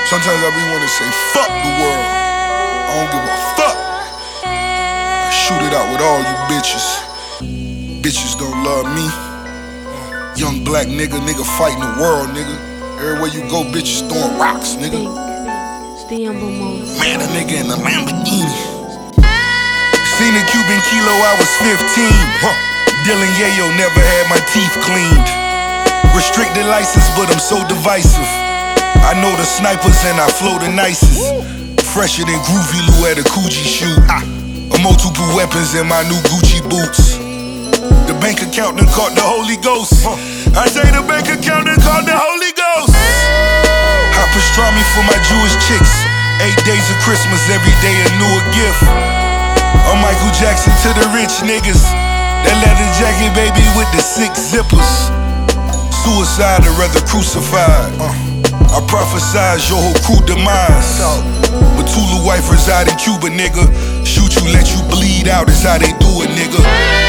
Sometimes I be wanna say, fuck the world. I don't give a fuck. I shoot it out with all you bitches. Bitches don't love me. Young black nigga fighting the world, nigga. Everywhere you go, bitches throwing rocks, nigga. Man, a nigga in a Lamborghini. Seen a Cuban kilo, I was 15. Dylan Yayo never had my teeth cleaned. Restricted license, but I'm so divisive. I know the snipers and I flow the nicest. Fresher than Groovy Lou at a Coogee shoot. Multiple weapons in my new Gucci boots. The bank account done caught the Holy Ghost. I say the bank account done caught the Holy Ghost. Hot pastrami for my Jewish chicks. 8 days of Christmas, every day a newer gift. I'm Michael Jackson to the rich niggas. That leather jacket, baby, with the 6 zippers. Suicide or rather crucified. I prophesize your whole crew demise. Matulu wife reside in Cuba, nigga. Shoot you, let you bleed out, is how they do it, nigga.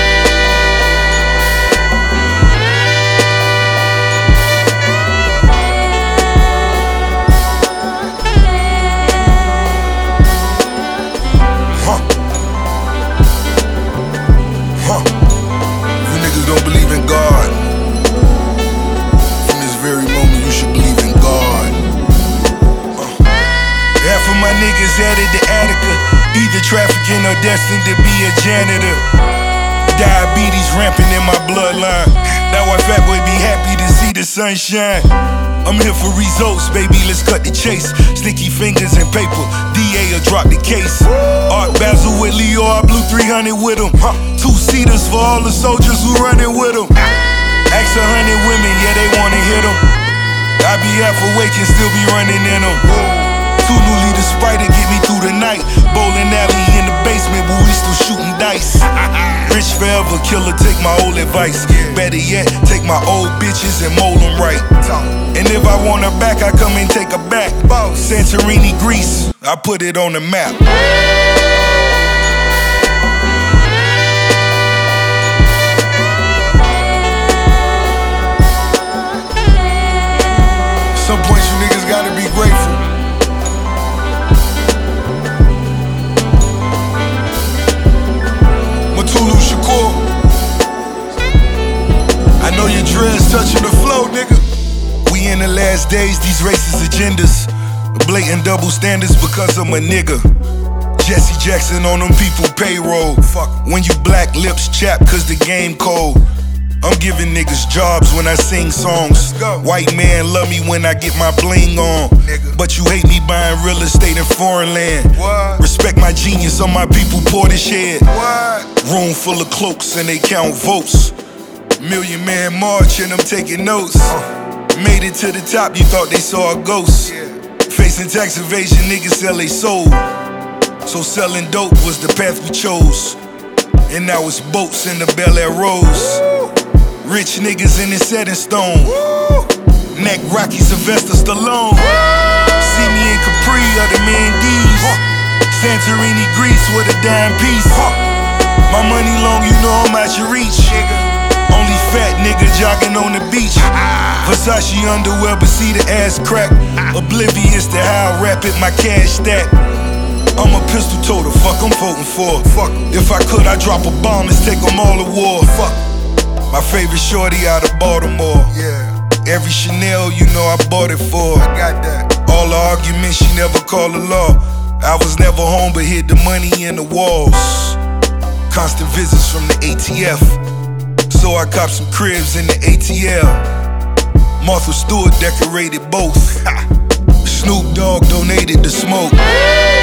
You niggas don't believe in God. From this very moment, you should believe in God. Half of my niggas headed to Attica, either trafficking or destined to be a janitor. Diabetes rampant in my bloodline. That why Fat Boy be happy to see the sunshine. I'm here for results, baby, let's cut the chase. Sticky fingers and paper, DA will drop the case. Art Basil with Leo, I blew 300 with him. 2-seaters for all the soldiers who running with him. Ask 100 women, yeah, they wanna hit him. I be half awake and still be running in them. 2 new leaders Sprite to get me through the night. Bowling alley in the basement, but we still shooting dice. Rich forever, killer, take my old advice. Better yet, take my old bitches and mold them right. And if I want her back, I come and take her back. Santorini, Greece, I put it on the map. Some points you niggas gotta be grateful. Matulu Shakur, I know your dreads touching the flow, nigga. We in the last days, these racist agendas. Blatant double standards because I'm a nigga. Jesse Jackson on them people payroll. When you black, lips chap cause the game cold. I'm giving niggas jobs when I sing songs. White man love me when I get my bling on. But you hate me buying real estate in foreign land. Respect my genius, on my people pour this shit. Room full of cloaks and they count votes. Million Man March and I'm taking notes. Made it to the top, you thought they saw a ghost. Facing tax evasion, niggas sell they soul. So selling dope was the path we chose. And now it's boats in the Bel Air Rose. Rich niggas in it set in stone. Neck Rocky Sylvester Stallone. See me in Capri or the Mandees. Santorini, Greece with a dime piece. My money long, you know I'm out your reach. Only fat nigga jogging on the beach. Versace underwear, but see the ass crack. Oblivious to how rapid my cash stack. I'm a pistol toter, fuck I'm voting for. If I could, I'd drop a bomb, let's take them all to war. My favorite shorty out of Baltimore. Every Chanel, you know I bought it for. I got that. All the arguments, she never called the law. I was never home, but hid the money in the walls. Constant visits from the ATF. So I copped some cribs in the ATL. Martha Stewart decorated both. Snoop Dogg donated the smoke.